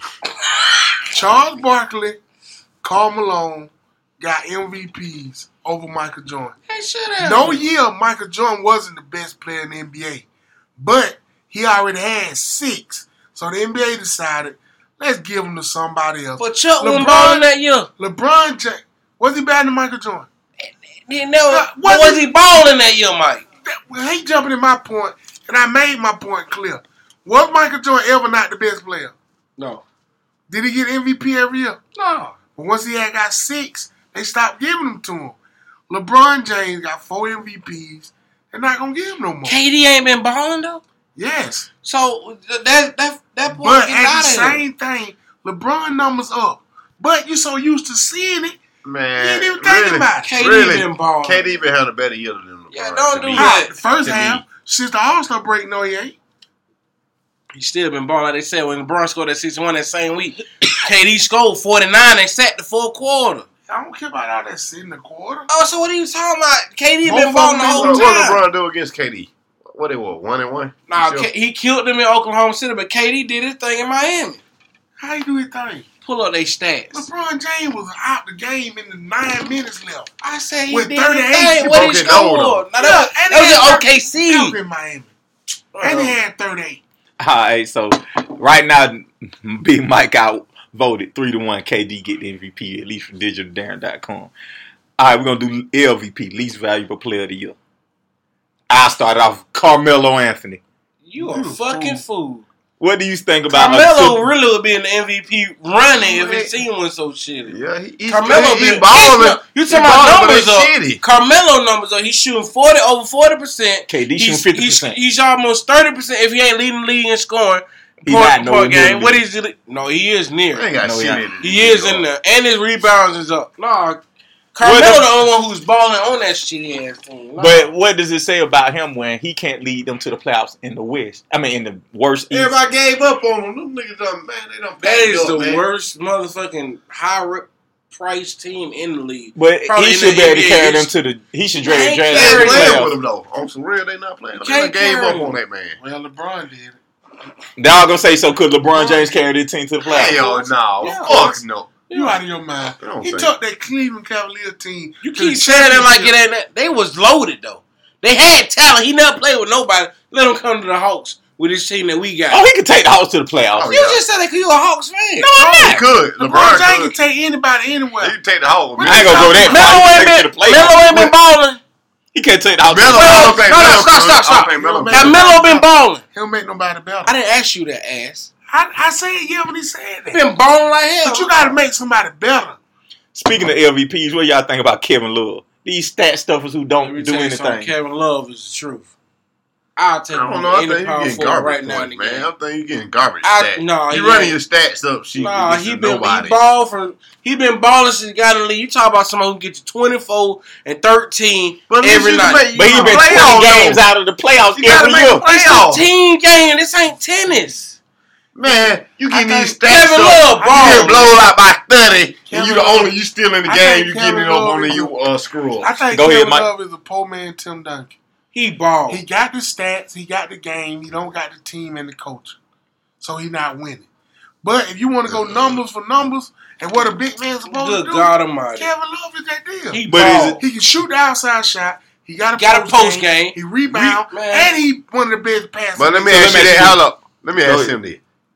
Charles Barkley, Karl Malone got M V Ps over Michael Jordan. Hey, shut up. No year Michael Jordan wasn't the best player in the N B A, but he already had six. So the N B A decided, let's give him to somebody else. But Chuck LeBron- wasn't balling that year. LeBron James, was he better than Michael Jordan? He never, Uh, but was was he- he balling that year, Mike? Well, he jumping in my point, and I made my point clear. Was Michael Jordan ever not the best player? No. Did he get M V P every year? No. But once he had got six, they stopped giving them to him. LeBron James got four M V Ps. They're not gonna give him no more. K D ain't been balling though. Yes, So th- that that that point but get at out the of here. same thing, LeBron numbers up. But you so used to seeing it, Man, you ain't even thinking really, about it. K D really, been balling. K D been having a better year than LeBron. Yeah, don't to do me. that. How? The first To me. half, since the All Star break, no, he ain't. He still been balling. Like they said when LeBron scored that sixty-one that same week, K D scored forty-nine and sat the full quarter. I don't care about all that sitting the quarter. Oh, so what are you talking about? K D Both been of balling them the whole What, been- what time. LeBron do against K D? What they were, one and one? Nah, You sure? K- he killed them in Oklahoma City, but K D did his thing in Miami. How you do his thing? Pull up their stats. LeBron James was out the game in the nine minutes left. I said he With did his thirty-eight, thing. he What he broke it scored? down, Now, Yeah, that, and that was he had in O K C. That was in Miami. And he had thirty-eight. All right, so right now, Big Mike out voted three to one. K D get the M V P at least from digital darren dot com. All right, we're gonna do L V P, least valuable player of the year. I started off Carmelo Anthony. You a You fucking fool. What do you think about Carmelo a really would be in the M V P running if Man. his team was so shitty. Yeah, he, he's, Carmelo he, he been balling. You He talking about balling, but numbers they up? shitty. Carmelo numbers up. He's shooting forty over forty percent. K D shooting He's, fifty he's, percent? he's almost thirty percent if he ain't leading the league in scoring. He Point not per nowhere near game. the What lead. is he? No, he is near. They ain't got No, shit he in ain't. it. He is in there, and his rebounds is up. Nah, Carmelo Well, the only one who's balling on that shitty ass team. Nah. But what does it say about him when he can't lead them to the playoffs in the West? I mean, in the worst East. Everybody gave up on him. Them niggas done, man, they done that is backed the up, man. worst motherfucking high. Re- priced team in the league. But Probably he in should the be able to N B A carry them history. to the. He should drag They drag They ain't them ain't to the playing playoffs. with him though. On some real, they not playing. They Can't gave carry up him. on that man. Well, LeBron did it. Y'all gonna say so? Could LeBron James carry this team to the playoffs? Hell no. Yeah. Fuck no. You out of your mind. I don't He think. took that Cleveland Cavalier team. You to the keep saying it like it championship. ain't that. They was loaded, though. They had talent. He never played with nobody. Let him come to the Hawks with this team that we got. Oh, he could take the Hawks to the playoffs. Oh, you yeah. just said that because you a Hawks fan. No, I'm He not. could. LeBron LeBron James can could. take anybody anywhere. He can take the whole. I ain't gonna go that Melo far. He ain't can take been, to the playoffs. Melo ain't been balling. He can't take the Hawks. to the Melo, I playoffs. don't think No, no, Melo stop, could. stop, stop. I don't think Melo Have Have could. Melo been balling? He'll make nobody better. I didn't ask you that, ass. I, I said yeah when he said He that. been balling like hell. But you got to make somebody better. Speaking of L V Ps, what y'all think about Kevin Love? These stat stuffers who Let don't me do tell you something. anything. Kevin Love is the truth. I'll take I him don't know. I any think you power getting forward garbage right now in points, the man. game. I think you getting garbage I- stats. no, you he running ain't. your stats up, shit. Nah, against he been nobody. he ball from he been balling since he got in the league. You talk about someone who gets you twenty-four and thirteen But at least every you night. make- But he you been playoffs, twenty games though. out of the playoffs You gotta every make year. the It's playoffs. a team game. This ain't tennis. Man, you I getting think these stats Kevin up. Love You ball. get blown out by thirty, and Kevin you the Love- only you still in the I game. think You Kevin getting it up Love on the is- you uh screw I up. think Go ahead, Kevin Mike. Love is a poor man Tim Duncan. He ball. He got the stats, he got the game, he don't got the team and the coach. So he not winning. But if you want to go numbers for numbers and what a big man's supposed Good to do, God Almighty. Kevin Love is that deal. He But ball. is it- He can shoot the outside shot. He got a Got a post, post game. game. He rebound, Re- man. and he one of the best passers. But let me So ask let you me that. ask you- Hold up. Let me Go ask ahead. him this.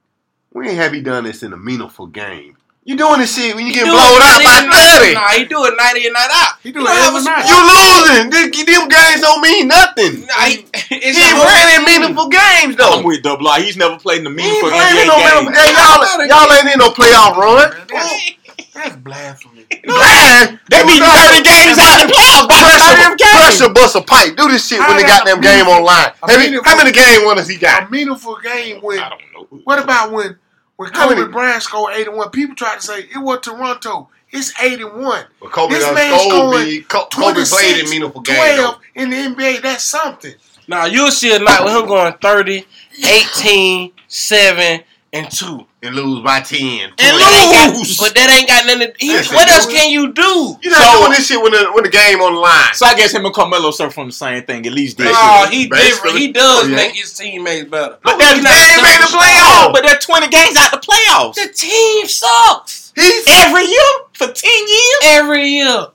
When have he done this in a meaningful game? You doing this shit when you get do blown it out night by in, night- thirty. Nah, he do it night in, night out. He do You it don't have every a night. You losing. Them them games don't mean nothing. Nah, he, it's He a ain't whole playing in team. meaningful games I'm though. with Double R. He's never played in a He ain't meaningful playing N in B A no meaningful game. game. Y'all, y'all ain't in no playoff run. That's blasphemy. Man, They beat thirty games out of the playoffs by Pressure, thirty games. pressure bust a pipe. Do this shit when How they got that them a game meaningful- online. a How many, meaningful- how many game winners he A got? meaningful game when. I don't know. What about when when How Kobe many- Bryant scored eighty-one? People try to say it was Toronto. It's eighty-one. Well, Kobe This done man scored scoring me. Co- Kobe played in meaningful games. twelve in the N B A. That's something. Nah, you'll see a night with him going thirty, eighteen, seven, and two. And lose by ten. And twenty. that ain't got- Lose. but that ain't got nothing to he, Yes, what it else do. can you do? You're not So- doing this shit when the, when the game on the line. So I guess him and Carmelo surf from the same thing. At least this Basically. Nah, year. he Basically. different. He does Oh, yeah. make his teammates better. But He that not game made the selfish. playoffs. But they're twenty games out the playoffs. The team sucks He's Every year for ten years. every year.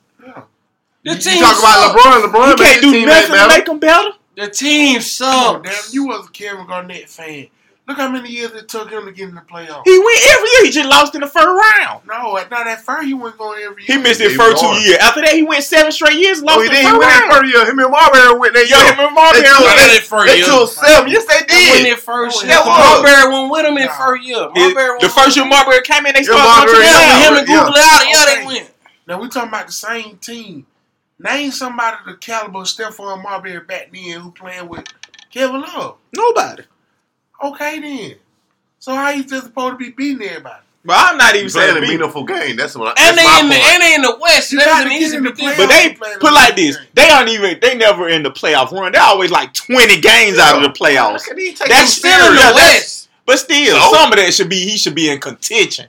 The you team talk about suck. LeBron. LeBron You made can't his do teammate nothing to better. make them better. The team Oh, sucks. damn, you was a Kevin Garnett fan. Look how many years it took him to get in the playoffs. He went every year. He just lost in the first round. No, at not at first he wasn't going every He year. missed his He first two was. years. After that, he went seven straight years. and Lost Oh, he in the didn't. He first went that round. first year. Him and Marbury went that Yo, year. him and Marbury They took- went that they- first They year. took seven. Yes, they That wasn't did. their first Oh, year. that was. Marbury went with him in Nah. first year. It- Marbury the went first with year him. Marbury came in, they Yeah, started Marbury, going to Yeah, the with yeah. him and Yeah. Google out. Yeah, Okay. they went. Now we talking about the same team. Name somebody the caliber of Stephon Marbury back then who playing with Kevin Love. Nobody. Okay then. So how you just supposed to be beating everybody? But I'm not even He playing saying a beat. meaningful game. That's what. And That's they my in the point. and they in the West. You That was gotta an get easy in the prediction. But they Playing put like the this. game. They aren't even. They never in the playoff run. They're always like twenty games out of the playoffs. How can he take That's them still in serious? the Yeah, that's- West. But still, So? some of that should be. He should be in contention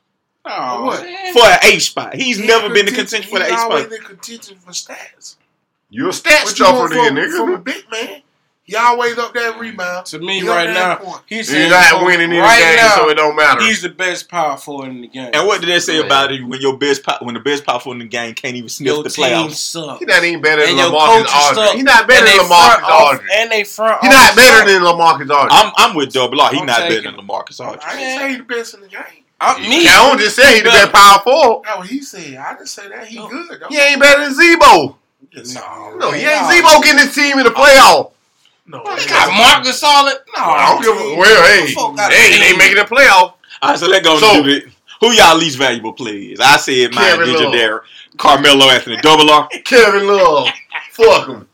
Oh, What? man. for an eight spot. He's He never been in contention for the He's eight always spot. in contention for stats. You a stat What you stuffer want then, from, from a nigga. big man? He always up there rebound. To me, He up right there now, at point. he's You're saying not winning any right game, now, so it don't matter. he's the best power forward in the game. And what did they say Man. about it when your best po- when the best power forward in the game can't even sniff your the team playoffs? sucks. He's not even better than And your LaMarcus coach is Aldridge. stuck. He's not better And than they front LaMarcus off- Aldridge. And they front. He's not off better suck. than LaMarcus Aldridge. I'm I'm with Double R. He's I'm not better taking- than LaMarcus Aldridge. I didn't say he the best in the game. Uh, me. Calhoun just said he the best power forward. That's what he said. I didn't say that. He Oh. good. Though. He ain't better than Zebo. No, No, he man, ain't no. Zebo getting his team in the playoff. No. Got Marcus Solid. No, I don't give a well. Hey, Fuck out of hey, here. they making the playoff. All right, so let's go So- do it. Who y'all least valuable players? I said mine, Kevin Ninja Love. Derrick, Carmelo Anthony, Double R, Kevin Love, fuck him.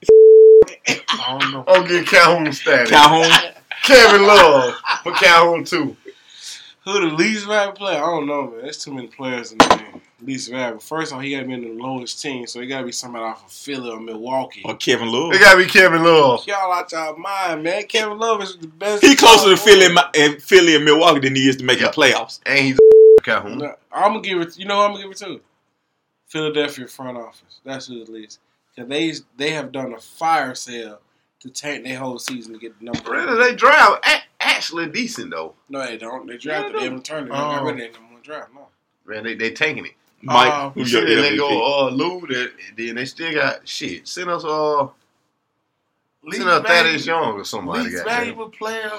I don't know. I'll get Calhoun status. Calhoun. Kevin Love for Calhoun too. Who the least valuable player? I don't know, man. There's too many players in the game. Least valuable. First off, he got to be in the lowest team, so he got to be somebody off of Philly or Milwaukee. or Kevin Love. It gotta be Kevin Love. Y'all out y'all mind, man. Kevin Love is the best. He closer to Philly and, and Philly and Milwaukee than he is to making Yep. the playoffs. And he's Calhoun. I'm gonna give it. You know who I'm gonna give it to? Philadelphia front office. That's who it is. Because they, they have done a fire sale to tank their whole season to get the number Really, one. they draft a- actually decent though. No, they don't. They drafted Yeah, they Evan Turner. They Oh. got rid of that number one draft. No. Man, they they tanking it. Mike, Uh, who's You your see they M V P? go uh Lou that then they still got shit. Send us uh Least send us Thaddeus valuable, Young or somebody. least goddamn. valuable player.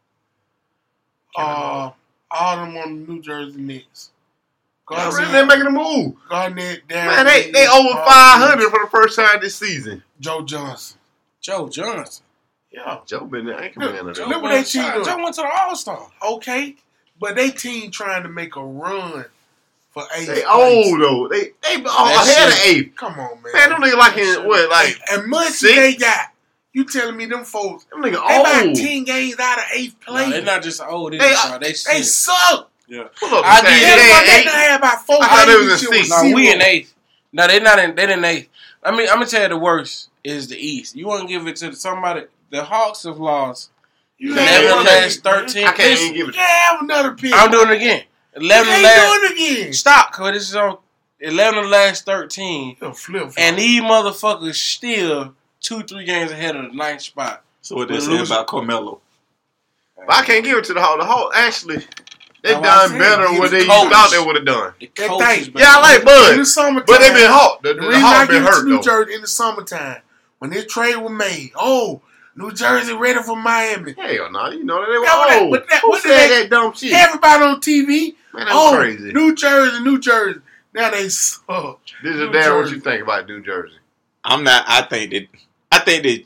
Uh, all them on the New Jersey Knicks. Yeah, really, they making a move. Garnett, Darren Man, they Reed, they over Paul five Pierce, hundred for the first time this season. Joe Johnson. Joe Johnson. Yeah. Joe been the anchor Look, man of Joe, that. Look what went, they team doing. Joe went to the All-Star. Okay, but they team trying to make a run for eighth. They place. old though. They they all That ahead of shit- eighth. Come on, man. Man, them niggas like in what like and much six? they got. You telling me them folks? them niggas They about old. ten games out of eighth No, place. they're not just old. They, They- just, they, they sick. suck. Yeah. Pull up I the give stats. you They, They they ain't done eight. had about four I thought games. they was this in year with six. No, we zero. in eighth. No, they're not in. They're in eighth. I mean, I'm gonna tell you the worst is the East. You want to give it to somebody? The Hawks have lost You can't eleven have of the another last pick, thirteen. I can't Listen, even give You it. can't have another pick. I'm doing it again. You Eleven of the can't last. do it again. Stop, cause this is on eleven of the last thirteen, You flip and these motherfuckers still two, three games ahead of the ninth spot. So what they We're saying losing. about Carmelo? But I can't give it to the Hawks. The Hawks actually they That's what I done said. better He's than what they coach. thought they would have done. The That coach thing. is Yeah, I like in Bud, the summertime. but they been hot. The, The, the, reason Hawks I been give it to hurt New though. Jersey in the summertime, when this trade was made, oh, New Jersey ready for Miami. Hell no, you know they were Yeah, but that- old. but that- Who what did said they- that dumb shit? Everybody on T V, Man, that's oh, crazy. New Jersey, New Jersey. Now they suck. This is New Darren. What Jersey. you think about New Jersey? I'm not. I think that. I think that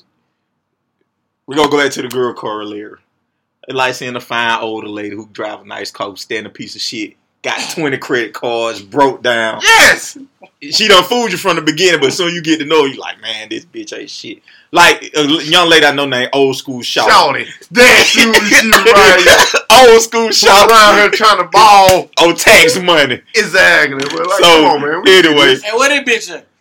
we're gonna go back to the girl corollary. It's like seeing a fine older lady who drive a nice car, who stand a piece of shit, got twenty credit cards, broke down. Yes. She done fooled you from the beginning, but soon you get to know, you like, man, this bitch ain't shit. Like a young lady I know named Old School Shaw. Shawty. That's who she was right Old School here. Shaw Around here trying to ball. on tax money. Exactly. But like, So, come on, man. We- anyway, Hey, where that bitch at?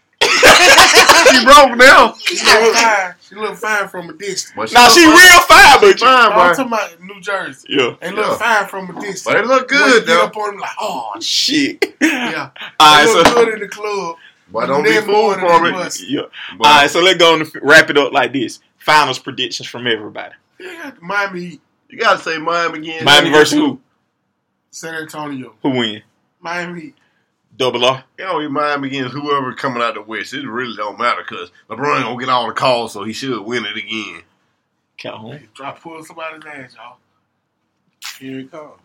she broke now. She look fine. She look fine from a distance. But now look she fine. real fine, but fine, I'm boy. talking about New Jersey. yeah, They look Yeah. fine from a distance. But they look Boy, you good get though. up on them like, oh, shit. yeah. All They right, look so good in the club. But don't be Then fooled more than for they it. must. yeah. But- All right, so let's go and wrap it up like this. Finals predictions from everybody. Yeah, Miami Heat, You gotta say Miami again. Miami versus who? San Antonio. Who win? Miami Heat. Double R. You know, Miami against whoever coming out the West. It really don't matter because LeBron gonna get all the calls, so he should win it again. Calhoun. Try to pull somebody's ass, y'all. Here it comes.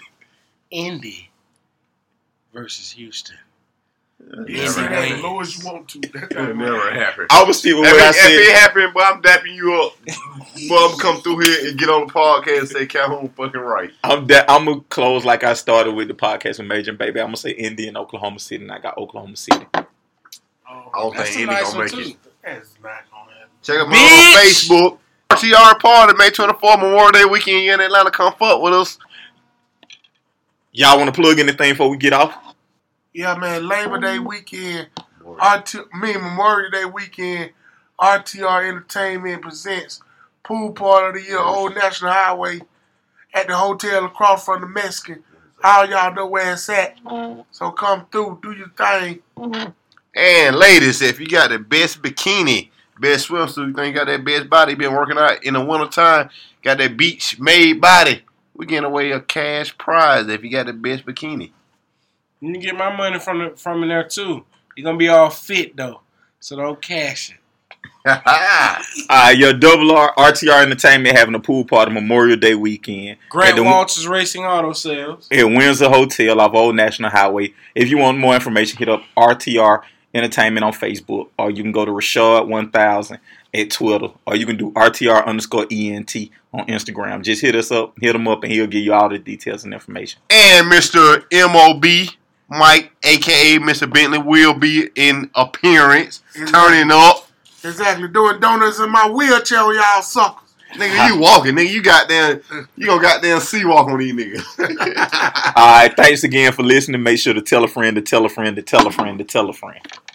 Indy versus Houston. You Never say that happened. as low as you want to. That It don't never matter. happened. I was still with If what I it, if it said. happened, but I'm dapping you up. Boy, I'm gonna come through here and get on the podcast and say Calhoun fucking right. I'm da- I'm gonna close like I started with the podcast with Major and Baby. I'm gonna say Indy and Oklahoma City, and I got Oklahoma City. Oh, I don't That's think a Indy nice gonna one, make too. it. that's not gonna happen. Check them out Bitch! on Facebook. R T R party May twenty-fourth, Memorial Day weekend here in Atlanta. Come fuck with us. Y'all want to plug anything before we get off? Yeah, man. Labor Day weekend. R T, me Memorial Day weekend. R T R Entertainment presents Pool Party of the Year, Old National Highway, at the hotel across from the Mexican. All y'all know where it's at. So come through, do your thing. And ladies, if you got the best bikini, best swimsuit, you think you got that best body, been working out in the wintertime, got that beach made body, we getting away a cash prize if you got the best bikini. You can get my money from the, from in there too. You're gonna be all fit though, so don't cash it. Uh, your Double R R T R Entertainment having a pool party Memorial Day weekend Grant at the, Walters Racing Auto Sales. at Windsor Hotel off Old National Highway. If you want more information, hit up R T R Entertainment on Facebook, or you can go to Rashad one thousand at Twitter, or you can do R T R underscore E N T on Instagram. Just hit us up, hit him up, and he'll give you all the details and information. And Mister M O B Mike, a k a. Mister Bentley, will be in appearance, turning up. Exactly, doing donuts in my wheelchair with y'all suckers. Nigga, you walking, nigga. You got down, you gonna goddamn sea walk on these niggas. All right, thanks again for listening. Make sure to tell a friend to tell a friend to tell a friend to tell a friend.